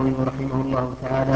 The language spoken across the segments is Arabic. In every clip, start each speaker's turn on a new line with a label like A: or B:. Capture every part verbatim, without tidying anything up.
A: النووي رحمه الله تعالى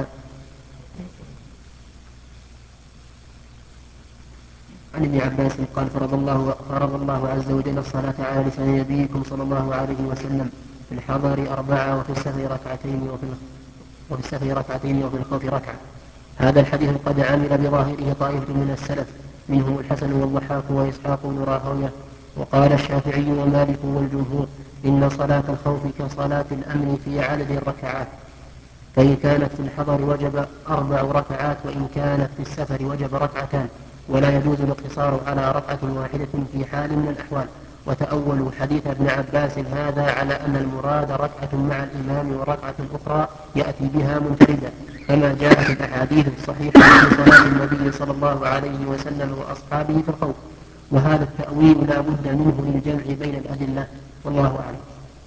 A: عن ابن عباس قال فرض الله, فرض الله عز وجل الصلاة على لسان نبيكم صلى الله عليه وسلم في الحضر أربعة وفي السفر ركعتين وفي, وفي السفر ركعتين وفي الخوف ركعة. هذا الحديث قد عمل بظاهره طائفة من السلف منهم الحسن والضحاك وإسحاق بن راهويه. وقال الشافعي ومالك والجمهور إن صلاة الخوف كصلاة الأمن في عدد الركعات، فإن كانت في الحضر وجب أربع ركعات وإن كانت في السفر وجب ركعتان، ولا يجوز الاقتصار على ركعة واحدة في حال من الأحوال. وتأولوا حديث ابن عباس هذا على أن المراد ركعة مع الإمام وركعة أخرى يأتي بها منفردا، كما جاء في الأحاديث الصحيحة في صلاة النبي صلى الله عليه وسلم وأصحابه في الخوف. وهذا التأويل لا بد منه للجمع بين الأدلة، والله أعلم.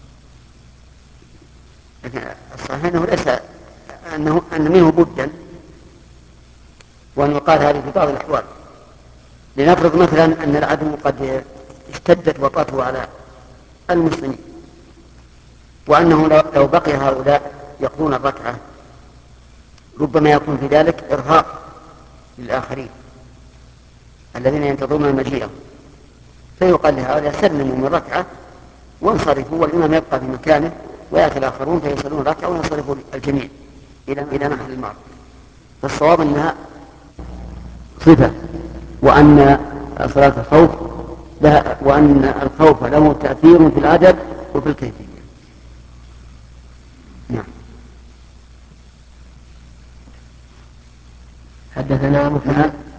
B: الصحيح أنه ليس أنه أن منه بدا، وأن يقال هذه في بعض الأحوال. لنفرض مثلا أن العدو قد اشتدت وطأته على المسلمين، وأنه لو بقي هؤلاء يقضون الركعة ربما يكون في ذلك إرهاق للآخرين الذين ينتظرون مجيئهم، فيقال لهؤلاء سلموا من ركعة وانصرفوا والإمام يبقى في مكانه ويأتي الآخرون فيصلون ركعة وينصرفوا الجميع إلى محل المعركة. فالصواب أنها صفة، وأن صلاة الخوف لها، وأن الخوف له تأثير في العدد وفي الكيفية. نعم.
A: حدثنا محمد